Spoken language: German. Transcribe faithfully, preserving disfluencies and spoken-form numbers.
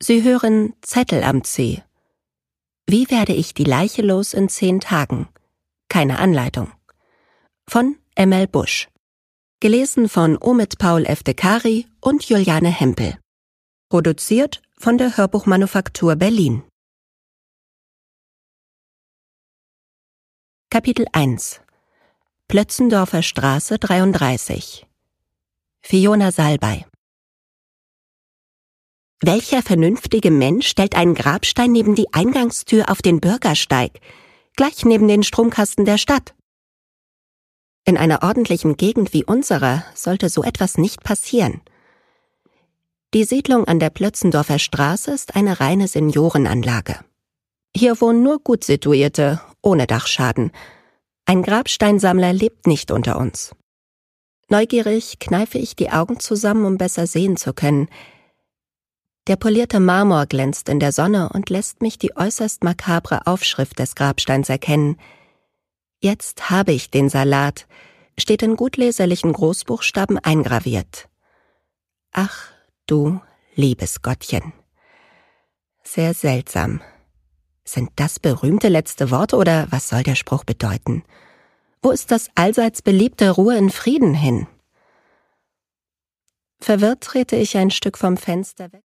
Sie hören Zettel am C. Wie werde ich die Leiche los in zehn Tagen? Keine Anleitung. Von M L Busch. Gelesen von Omid Paul Eftekari und Juliane Hempel. Produziert von der Hörbuchmanufaktur Berlin. Kapitel eins. Plötzendorfer Straße dreiunddreißig. Fiona Salbei. Welcher vernünftige Mensch stellt einen Grabstein neben die Eingangstür auf den Bürgersteig, gleich neben den Stromkasten der Stadt? In einer ordentlichen Gegend wie unserer sollte so etwas nicht passieren. Die Siedlung an der Plötzendorfer Straße ist eine reine Seniorenanlage. Hier wohnen nur Gutsituierte, ohne Dachschaden. Ein Grabsteinsammler lebt nicht unter uns. Neugierig kneife ich die Augen zusammen, um besser sehen zu können. Der polierte Marmor glänzt in der Sonne und lässt mich die äußerst makabre Aufschrift des Grabsteins erkennen. »Jetzt habe ich den Salat«, steht in gutleserlichen Großbuchstaben eingraviert. Ach, du liebes Gottchen. Sehr seltsam. Sind das berühmte letzte Worte oder was soll der Spruch bedeuten? Wo ist das allseits beliebte Ruhe in Frieden hin? Verwirrt trete ich ein Stück vom Fenster weg.